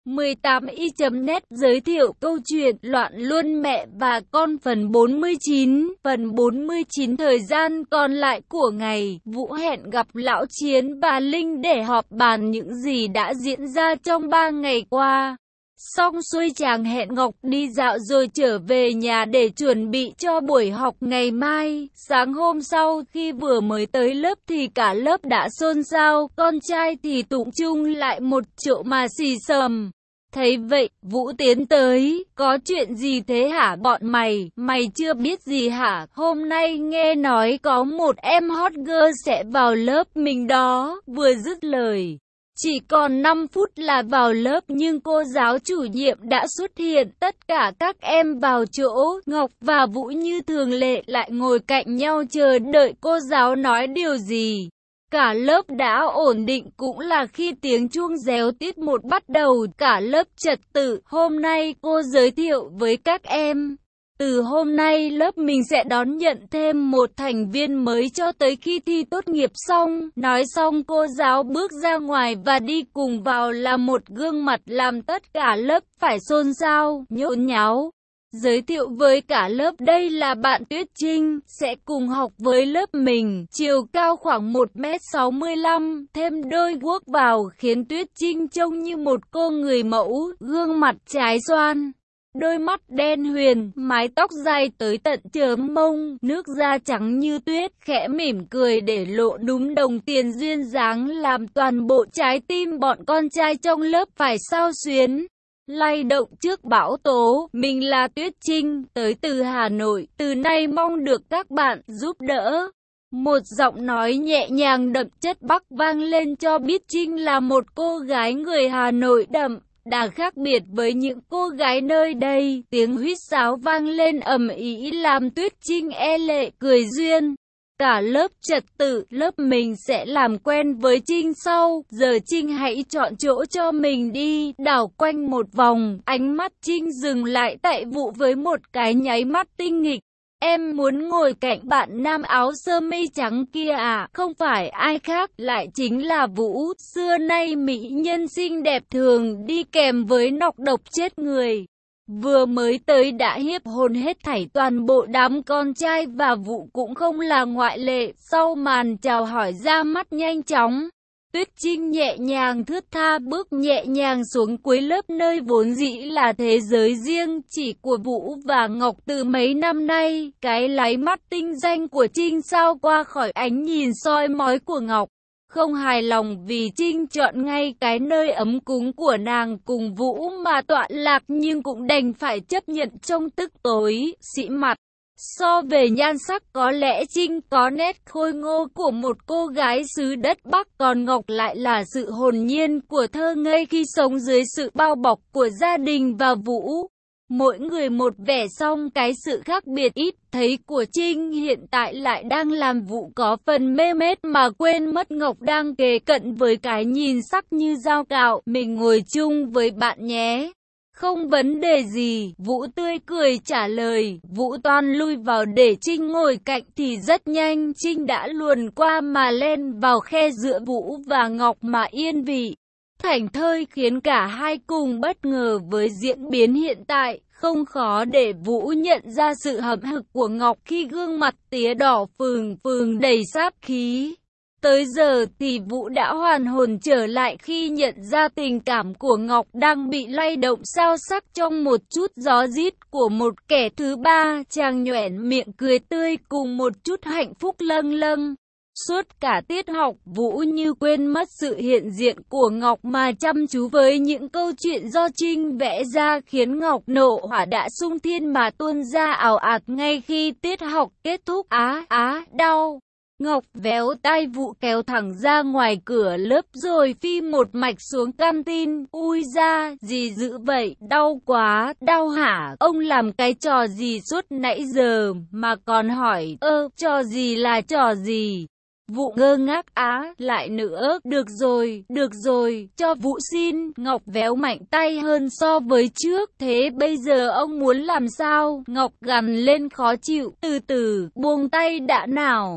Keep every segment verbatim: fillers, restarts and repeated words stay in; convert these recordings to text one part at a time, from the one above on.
mười tám y chấm net giới thiệu câu chuyện Loạn Luân Mẹ và Con phần bốn mươi chín. Phần bốn mươi chín thời gian còn lại của ngày, Vũ hẹn gặp Lão Chiến và Linh để họp bàn những gì đã diễn ra trong ba ngày qua. Xong xuôi chàng hẹn Ngọc đi dạo rồi trở về nhà để chuẩn bị cho buổi học ngày mai. Sáng hôm sau khi vừa mới tới lớp thì cả lớp đã xôn xao, con trai thì tụng chung lại một chỗ mà xì xầm. Thấy vậy, Vũ tiến tới, có chuyện gì thế hả bọn mày, mày chưa biết gì hả, hôm nay nghe nói có một em hot girl sẽ vào lớp mình đó, vừa dứt lời. Chỉ còn năm phút là vào lớp nhưng cô giáo chủ nhiệm đã xuất hiện, tất cả các em vào chỗ, Ngọc và Vũ như thường lệ lại ngồi cạnh nhau chờ đợi cô giáo nói điều gì. Cả lớp đã ổn định cũng là khi tiếng chuông réo tiết một bắt đầu, cả lớp trật tự, hôm nay cô giới thiệu với các em. Từ hôm nay lớp mình sẽ đón nhận thêm một thành viên mới cho tới khi thi tốt nghiệp xong. Nói xong cô giáo bước ra ngoài và đi cùng vào là một gương mặt làm tất cả lớp phải xôn xao, nhốn nháo. Giới thiệu với cả lớp đây là bạn Tuyết Trinh, sẽ cùng học với lớp mình, chiều cao khoảng một mét sáu mươi lăm, thêm đôi guốc vào khiến Tuyết Trinh trông như một cô người mẫu, gương mặt trái xoan. Đôi mắt đen huyền, mái tóc dài tới tận chớm mông, nước da trắng như tuyết, khẽ mỉm cười để lộ núm đồng tiền duyên dáng làm toàn bộ trái tim bọn con trai trong lớp phải xao xuyến. Lay động trước bão tố, mình là Tuyết Trinh, tới từ Hà Nội, từ nay mong được các bạn giúp đỡ. Một giọng nói nhẹ nhàng đậm chất Bắc vang lên cho biết Trinh là một cô gái người Hà Nội đậm. Đã khác biệt với những cô gái nơi đây, tiếng huýt sáo vang lên ầm ĩ làm Tuyết Trinh e lệ cười duyên. Cả lớp trật tự, lớp mình sẽ làm quen với Trinh sau, giờ Trinh hãy chọn chỗ cho mình đi, đảo quanh một vòng, ánh mắt Trinh dừng lại tại Vũ với một cái nháy mắt tinh nghịch. Em muốn ngồi cạnh bạn nam áo sơ mi trắng kia à, không phải ai khác, lại chính là Vũ, xưa nay mỹ nhân xinh đẹp thường đi kèm với nọc độc chết người. Vừa mới tới đã hiếp hồn hết thảy toàn bộ đám con trai và Vũ cũng không là ngoại lệ, sau màn chào hỏi ra mắt nhanh chóng. Tuyết Trinh nhẹ nhàng thướt tha bước nhẹ nhàng xuống cuối lớp nơi vốn dĩ là thế giới riêng chỉ của Vũ và Ngọc từ mấy năm nay. Cái láy mắt tinh danh của Trinh sao qua khỏi ánh nhìn soi mói của Ngọc. Không hài lòng vì Trinh chọn ngay cái nơi ấm cúng của nàng cùng Vũ mà tọa lạc nhưng cũng đành phải chấp nhận trong tức tối, sĩ mặt. So về nhan sắc có lẽ Trinh có nét khôi ngô của một cô gái xứ đất Bắc, còn Ngọc lại là sự hồn nhiên của thơ ngây khi sống dưới sự bao bọc của gia đình và Vũ. Mỗi người một vẻ, song cái sự khác biệt ít thấy của Trinh hiện tại lại đang làm Vũ có phần mê mết mà quên mất Ngọc đang kề cận với cái nhìn sắc như dao cạo. Mình ngồi chung với bạn nhé. Không vấn đề gì, Vũ tươi cười trả lời. Vũ toan lui vào để Trinh ngồi cạnh thì rất nhanh Trinh đã luồn qua mà len vào khe giữa Vũ và Ngọc mà yên vị. Thảnh thơi khiến cả hai cùng bất ngờ với diễn biến hiện tại. Không khó để Vũ nhận ra sự hậm hực của Ngọc khi gương mặt tía đỏ phừng phừng đầy sát khí. Tới giờ thì Vũ đã hoàn hồn trở lại khi nhận ra tình cảm của Ngọc đang bị lay động xao sắc trong một chút gió rít của một kẻ thứ ba. Chàng nhoẻn miệng cười tươi cùng một chút hạnh phúc lâng lâng. Suốt cả tiết học, Vũ như quên mất sự hiện diện của Ngọc mà chăm chú với những câu chuyện do Trinh vẽ ra, khiến Ngọc nộ hỏa đã sung thiên mà tuôn ra ào ạt ngay khi tiết học kết thúc. Á á đau. Ngọc véo tay Vũ kéo thẳng ra ngoài cửa lớp rồi phi một mạch xuống canteen. Ui da, gì dữ vậy, đau quá, đau hả, ông làm cái trò gì suốt nãy giờ mà còn hỏi, ơ, trò gì là trò gì? Vũ ngơ ngác á, lại nữa, được rồi, được rồi, cho Vũ xin. Ngọc véo mạnh tay hơn so với trước, thế bây giờ ông muốn làm sao? Ngọc gằn lên khó chịu, từ từ, buông tay đã nào.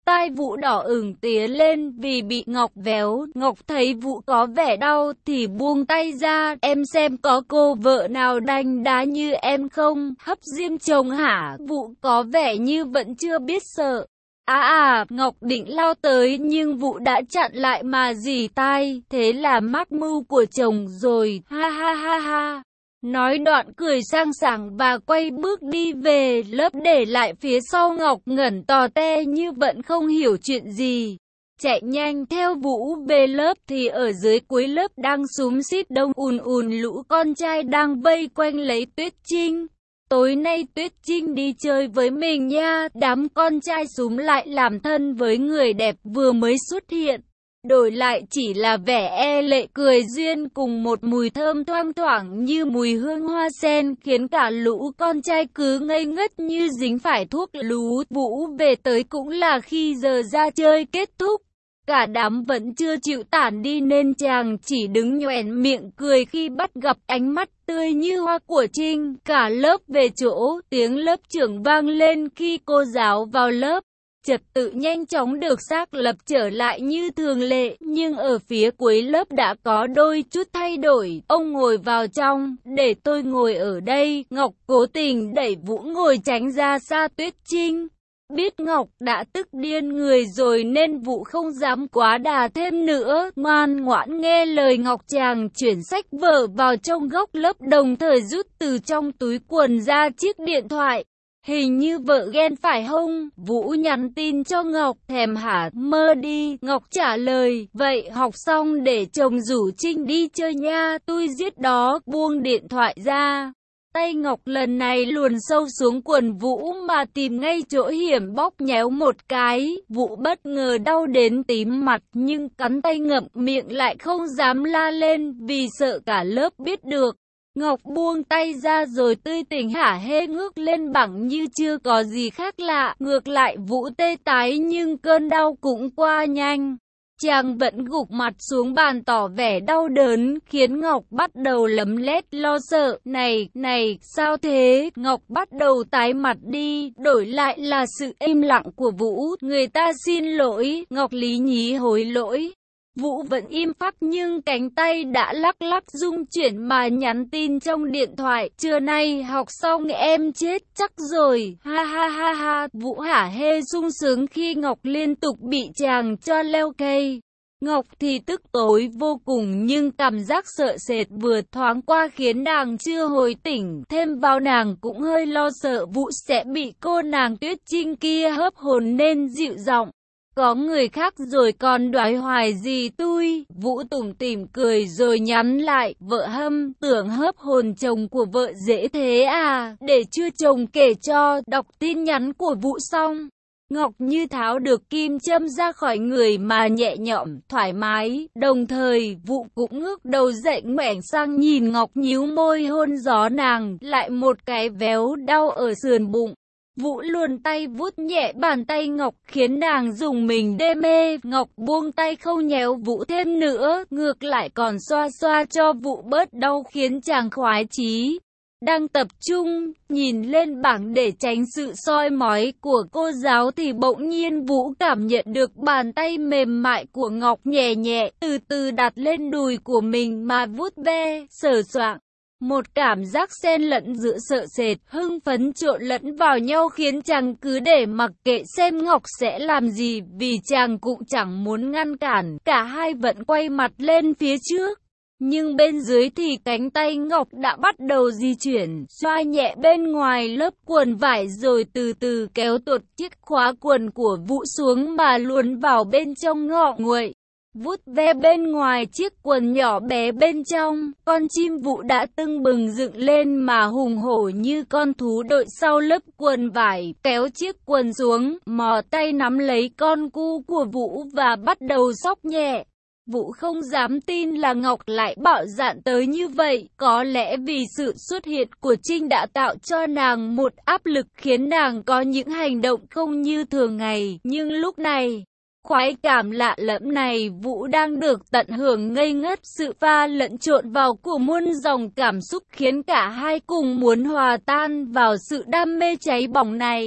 Tai Vũ đỏ ửng tía lên vì bị Ngọc véo. Ngọc thấy Vũ có vẻ đau thì buông tay ra. Em xem có cô vợ nào đánh đá như em không? Hấp diêm chồng hả? Vũ có vẻ như vẫn chưa biết sợ. À à, Ngọc định lao tới nhưng Vũ đã chặn lại mà rỉ tai. Thế là mắc mưu của chồng rồi. Ha ha ha ha. Nói đoạn cười sang sảng và quay bước đi về lớp, để lại phía sau Ngọc ngẩn tò te như vẫn không hiểu chuyện gì. Chạy nhanh theo Vũ về lớp thì ở dưới cuối lớp đang xúm xít đông ùn ùn lũ con trai đang vây quanh lấy Tuyết Trinh. Tối nay Tuyết Trinh đi chơi với mình nha. Đám con trai xúm lại làm thân với người đẹp vừa mới xuất hiện. Đổi lại chỉ là vẻ e lệ cười duyên cùng một mùi thơm thoang thoảng như mùi hương hoa sen, khiến cả lũ con trai cứ ngây ngất như dính phải thuốc lú. Vũ về tới cũng là khi giờ ra chơi kết thúc. Cả đám vẫn chưa chịu tản đi nên chàng chỉ đứng nhoẻn miệng cười khi bắt gặp ánh mắt tươi như hoa của Trinh. Cả lớp về chỗ, tiếng lớp trưởng vang lên khi cô giáo vào lớp. Trật tự nhanh chóng được xác lập trở lại như thường lệ, nhưng ở phía cuối lớp đã có đôi chút thay đổi. Ông ngồi vào trong, để tôi ngồi ở đây. Ngọc cố tình đẩy Vũ ngồi tránh ra xa Tuyết Trinh. Biết Ngọc đã tức điên người rồi nên Vũ không dám quá đà thêm nữa. Ngoan ngoãn nghe lời Ngọc, chàng chuyển sách vở vào trong góc lớp, đồng thời rút từ trong túi quần ra chiếc điện thoại. Hình như vợ ghen phải không? Vũ nhắn tin cho Ngọc. Thèm hả? Mơ đi. Ngọc trả lời. Vậy học xong để chồng rủ Trinh đi chơi nha. Tôi giết đó. Buông điện thoại ra. Tay Ngọc lần này luồn sâu xuống quần Vũ mà tìm ngay chỗ hiểm, bóp nhéo một cái. Vũ bất ngờ đau đến tím mặt nhưng cắn tay ngậm miệng lại không dám la lên vì sợ cả lớp biết được. Ngọc buông tay ra rồi tươi tỉnh hả hê ngước lên bằng như chưa có gì khác lạ. Ngược lại Vũ tê tái nhưng cơn đau cũng qua nhanh. Chàng vẫn gục mặt xuống bàn tỏ vẻ đau đớn, khiến Ngọc bắt đầu lấm lét lo sợ. Này, này, sao thế? Ngọc bắt đầu tái mặt đi, đổi lại là sự im lặng của Vũ. Người ta xin lỗi. Ngọc lý nhí hối lỗi. Vũ vẫn im phắc nhưng cánh tay đã lắc lắc rung chuyển mà nhắn tin trong điện thoại. Trưa nay học xong em chết chắc rồi. Ha ha ha ha. Vũ hả hê sung sướng khi Ngọc liên tục bị chàng cho leo cây. Ngọc thì tức tối vô cùng nhưng cảm giác sợ sệt vừa thoáng qua khiến nàng chưa hồi tỉnh. Thêm vào nàng cũng hơi lo sợ Vũ sẽ bị cô nàng Tuyết Trinh kia hớp hồn nên dịu giọng. Có người khác rồi còn đoái hoài gì tôi? Vũ tủm tỉm cười rồi nhắn lại. Vợ hâm, tưởng hớp hồn chồng của vợ dễ thế à? Để chưa chồng kể cho. Đọc tin nhắn của Vũ xong, Ngọc như tháo được kim châm ra khỏi người mà nhẹ nhõm, thoải mái. Đồng thời Vũ cũng ngước đầu dậy ngoảnh sang nhìn Ngọc, nhíu môi hôn gió nàng, lại một cái véo đau ở sườn bụng. Vũ luồn tay vuốt nhẹ bàn tay Ngọc khiến nàng dùng mình đê mê. Ngọc buông tay không nhéo Vũ thêm nữa, ngược lại còn xoa xoa cho Vũ bớt đau khiến chàng khoái chí. Đang tập trung, nhìn lên bảng để tránh sự soi mói của cô giáo thì bỗng nhiên Vũ cảm nhận được bàn tay mềm mại của Ngọc nhẹ nhẹ, từ từ đặt lên đùi của mình mà vuốt ve, sờ soạng. Một cảm giác xen lẫn giữa sợ sệt, hưng phấn trộn lẫn vào nhau khiến chàng cứ để mặc kệ xem Ngọc sẽ làm gì, vì chàng cũng chẳng muốn ngăn cản, cả hai vẫn quay mặt lên phía trước. Nhưng bên dưới thì cánh tay Ngọc đã bắt đầu di chuyển, xoa nhẹ bên ngoài lớp quần vải rồi từ từ kéo tuột chiếc khóa quần của Vũ xuống mà luồn vào bên trong ngọ nguậy. Vuốt ve bên ngoài chiếc quần nhỏ bé bên trong, con chim Vũ đã tưng bừng dựng lên mà hùng hổ như con thú đội sau lớp quần vải, kéo chiếc quần xuống, mò tay nắm lấy con cu của Vũ và bắt đầu xóc nhẹ. Vũ không dám tin là Ngọc lại bạo dạn tới như vậy, có lẽ vì sự xuất hiện của Trinh đã tạo cho nàng một áp lực khiến nàng có những hành động không như thường ngày, nhưng lúc này, khoái cảm lạ lẫm này Vũ đang được tận hưởng ngây ngất, sự pha lẫn trộn vào của muôn dòng cảm xúc khiến cả hai cùng muốn hòa tan vào sự đam mê cháy bỏng này.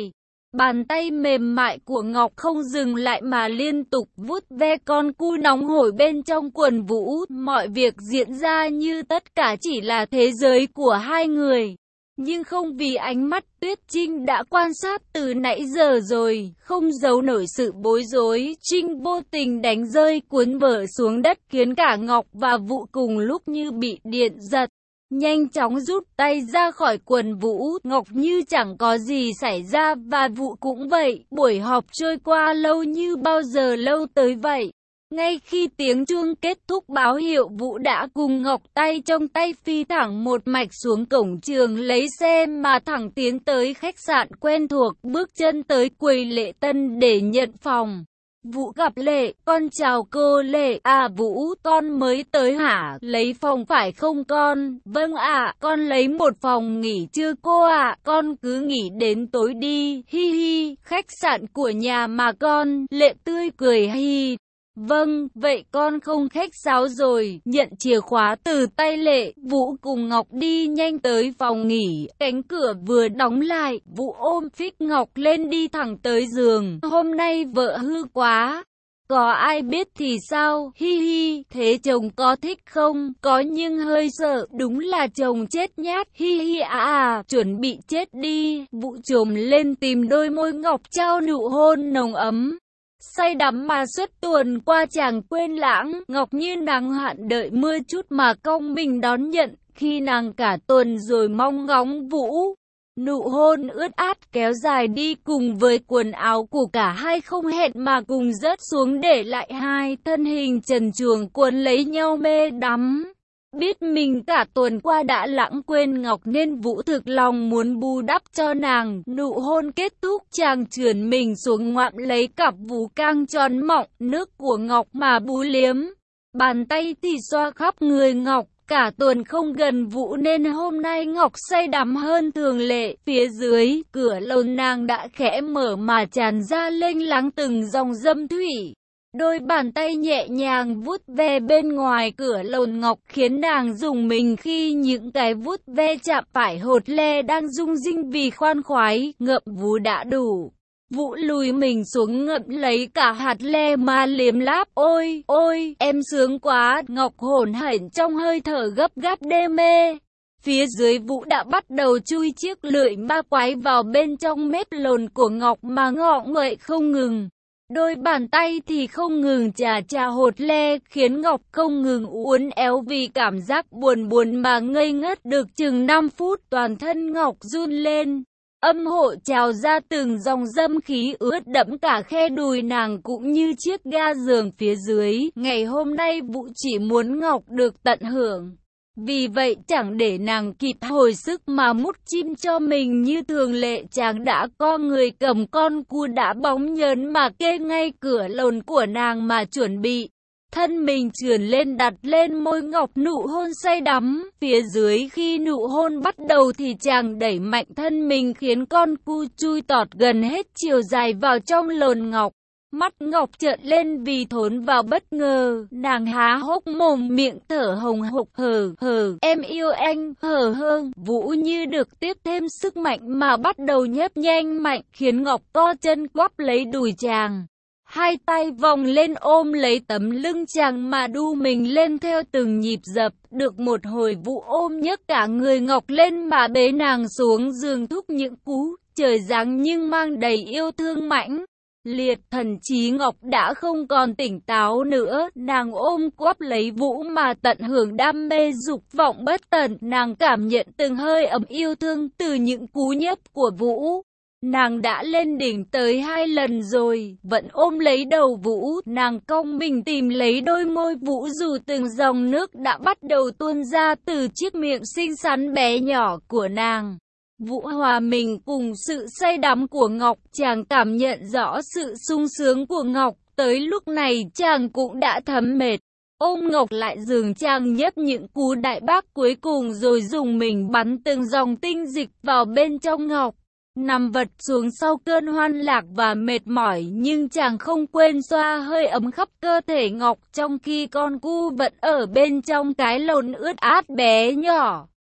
Bàn tay mềm mại của Ngọc không dừng lại mà liên tục vuốt ve con cu nóng hổi bên trong quần Vũ. Mọi việc diễn ra như tất cả chỉ là thế giới của hai người. Nhưng không vì ánh mắt Tuyết Trinh đã quan sát từ nãy giờ rồi, không giấu nổi sự bối rối. Trinh vô tình đánh rơi cuốn vở xuống đất khiến cả Ngọc và Vũ cùng lúc như bị điện giật. Nhanh chóng rút tay ra khỏi quần Vũ, Ngọc như chẳng có gì xảy ra và Vũ cũng vậy. Buổi họp trôi qua lâu như bao giờ lâu tới vậy. Ngay khi tiếng chuông kết thúc báo hiệu, Vũ đã cùng Ngọc tay trong tay phi thẳng một mạch xuống cổng trường lấy xe mà thẳng tiến tới khách sạn quen thuộc, bước chân tới quầy lễ tân để nhận phòng. Vũ gặp Lệ, con chào cô Lệ. À Vũ, con mới tới hả? Lấy phòng phải không con? Vâng ạ, con lấy một phòng nghỉ chưa cô ạ? Con cứ nghỉ đến tối đi, hi hi, khách sạn của nhà mà con. Lệ tươi cười hi. Vâng, vậy con không khách sáo rồi. Nhận chìa khóa từ tay Lệ, Vũ cùng Ngọc đi nhanh tới phòng nghỉ. Cánh cửa vừa đóng lại, Vũ ôm phích Ngọc lên đi thẳng tới giường. Hôm nay vợ hư quá. Có ai biết thì sao, hi hi, thế chồng có thích không? Có nhưng hơi sợ, đúng là chồng chết nhát, hi hi à à, chuẩn bị chết đi. Vũ trồm lên tìm đôi môi Ngọc trao nụ hôn nồng ấm. Say đắm mà suốt tuần qua chàng quên lãng, Ngọc như nàng hạn đợi mưa chút mà cong mình đón nhận, khi nàng cả tuần rồi mong ngóng Vũ. Nụ hôn ướt át kéo dài đi cùng với quần áo của cả hai không hẹn mà cùng rớt xuống để lại hai thân hình trần truồng cuốn lấy nhau mê đắm. Biết mình cả tuần qua đã lãng quên Ngọc nên Vũ thực lòng muốn bù đắp cho nàng. Nụ hôn kết thúc, chàng trườn mình xuống ngoạm lấy cặp vú căng tròn mọng nước của Ngọc mà bú liếm. Bàn tay thì xoa khắp người Ngọc. Cả tuần không gần Vũ nên hôm nay Ngọc say đắm hơn thường lệ. Phía dưới, cửa lồn nàng đã khẽ mở mà tràn ra lênh láng từng dòng dâm thủy. Đôi bàn tay nhẹ nhàng vuốt ve bên ngoài cửa lồn Ngọc khiến nàng rùng mình khi những cái vuốt ve chạm phải hột le đang rung rinh vì khoan khoái. Ngậm vú đã đủ. Vũ lùi mình xuống ngậm lấy cả hạt le mà liếm láp. Ôi, ôi, em sướng quá. Ngọc hổn hển trong hơi thở gấp gáp đê mê. Phía dưới Vũ đã bắt đầu chui chiếc lưỡi ma quái vào bên trong mép lồn của Ngọc mà ngọ nguậy không ngừng. Đôi bàn tay thì không ngừng chà chà hột le, khiến Ngọc không ngừng uốn éo vì cảm giác buồn buồn mà ngây ngất được chừng năm phút. Toàn thân Ngọc run lên, âm hộ trào ra từng dòng dâm khí ướt đẫm cả khe đùi nàng cũng như chiếc ga giường phía dưới. Ngày hôm nay Vũ chỉ muốn Ngọc được tận hưởng. Vì vậy chẳng để nàng kịp hồi sức mà mút chim cho mình như thường lệ, chàng đã co người cầm con cu đã bóng nhớn mà kê ngay cửa lồn của nàng mà chuẩn bị. Thân mình trườn lên đặt lên môi Ngọc nụ hôn say đắm. Phía dưới khi nụ hôn bắt đầu thì chàng đẩy mạnh thân mình khiến con cu chui tọt gần hết chiều dài vào trong lồn Ngọc. Mắt Ngọc trợn lên vì thốn vào bất ngờ, nàng há hốc mồm miệng thở hồng hộc hờ hờ, em yêu anh, hờ hơ. Vũ như được tiếp thêm sức mạnh mà bắt đầu nhấp nhanh mạnh, khiến Ngọc co chân quắp lấy đùi chàng. Hai tay vòng lên ôm lấy tấm lưng chàng mà đu mình lên theo từng nhịp dập. Được một hồi Vũ ôm nhấc cả người Ngọc lên mà bế nàng xuống giường thúc những cú trời giáng nhưng mang đầy yêu thương mãnh liệt. Thần trí Ngọc đã không còn tỉnh táo nữa, nàng ôm quắp lấy Vũ mà tận hưởng đam mê dục vọng bất tận. Nàng cảm nhận từng hơi ấm yêu thương từ những cú nhấp của Vũ. Nàng đã lên đỉnh tới hai lần rồi, vẫn ôm lấy đầu Vũ. Nàng cong mình tìm lấy đôi môi Vũ dù từng dòng nước đã bắt đầu tuôn ra từ chiếc miệng xinh xắn bé nhỏ của nàng. Vũ hòa mình cùng sự say đắm của Ngọc, chàng cảm nhận rõ sự sung sướng của Ngọc. Tới lúc này chàng cũng đã thấm mệt. Ôm Ngọc lại giường, chàng nhấp những cú đại bác cuối cùng rồi dùng mình bắn từng dòng tinh dịch vào bên trong Ngọc. Nằm vật xuống sau cơn hoan lạc và mệt mỏi, nhưng chàng không quên xoa hơi ấm khắp cơ thể Ngọc trong khi con cu vẫn ở bên trong cái lồn ướt át bé nhỏ.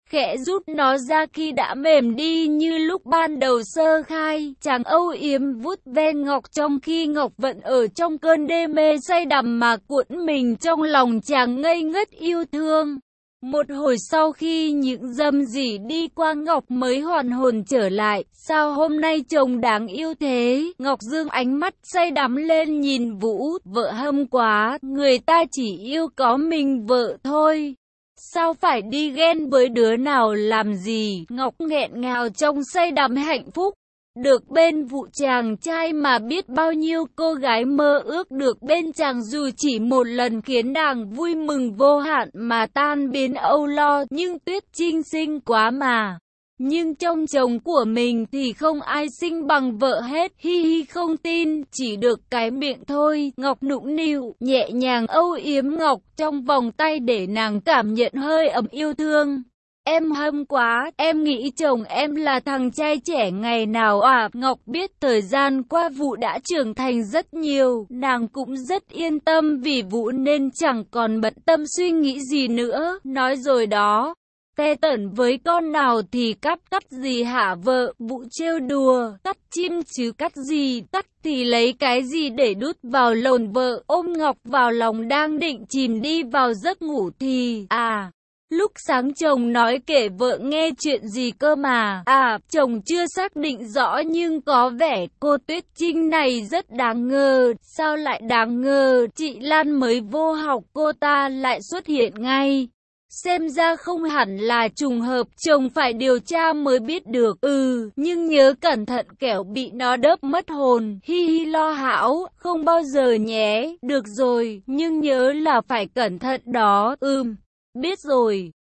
khẽ rút nó ra khi đã mềm đi như lúc ban đầu sơ khai. Chàng âu yếm vuốt ve Ngọc trong khi Ngọc vẫn ở trong cơn đê mê say đắm mà cuộn mình trong lòng chàng ngây ngất yêu thương. Một hồi sau khi những dâm dỉ đi qua, Ngọc mới hoàn hồn trở lại. Sao hôm nay chồng đáng yêu thế? Ngọc dương ánh mắt say đắm lên nhìn Vũ. Vợ hâm quá, người ta chỉ yêu có mình vợ thôi. Sao phải đi ghen với đứa nào làm gì? Ngọc nghẹn ngào trong say đắm hạnh phúc. Được bên Vũ chàng trai mà biết bao nhiêu cô gái mơ ước được bên chàng dù chỉ một lần, khiến nàng vui mừng vô hạn mà tan biến âu lo. Nhưng Tuyết Trinh xinh quá mà. Nhưng trong chồng của mình thì không ai xinh bằng vợ hết. Hi hi, không tin, chỉ được cái miệng thôi. Ngọc nũng nịu, nhẹ nhàng âu yếm Ngọc trong vòng tay để nàng cảm nhận hơi ấm yêu thương. Em hâm quá, em nghĩ chồng em là thằng trai trẻ ngày nào à? Ngọc biết thời gian qua Vũ đã trưởng thành rất nhiều, nàng cũng rất yên tâm vì Vũ nên chẳng còn bận tâm suy nghĩ gì nữa. Nói rồi đó, tê tởn với con nào thì cắt, cắt gì hả vợ? Vũ trêu đùa, cắt chim chứ cắt gì, cắt thì lấy cái gì để đút vào lồn vợ. Ôm Ngọc vào lòng đang định chìm đi vào giấc ngủ thì, à... lúc sáng chồng nói kể vợ nghe chuyện gì cơ mà? À, chồng chưa xác định rõ nhưng có vẻ cô Tuyết Trinh này rất đáng ngờ. Sao lại đáng ngờ? Chị Lan mới vô học cô ta lại xuất hiện ngay. Xem ra không hẳn là trùng hợp, chồng phải điều tra mới biết được. Ừ, nhưng nhớ cẩn thận kẻo bị nó đớp mất hồn. Hi hi lo hão, không bao giờ nhé. Được rồi, nhưng nhớ là phải cẩn thận đó. Ừm, biết rồi.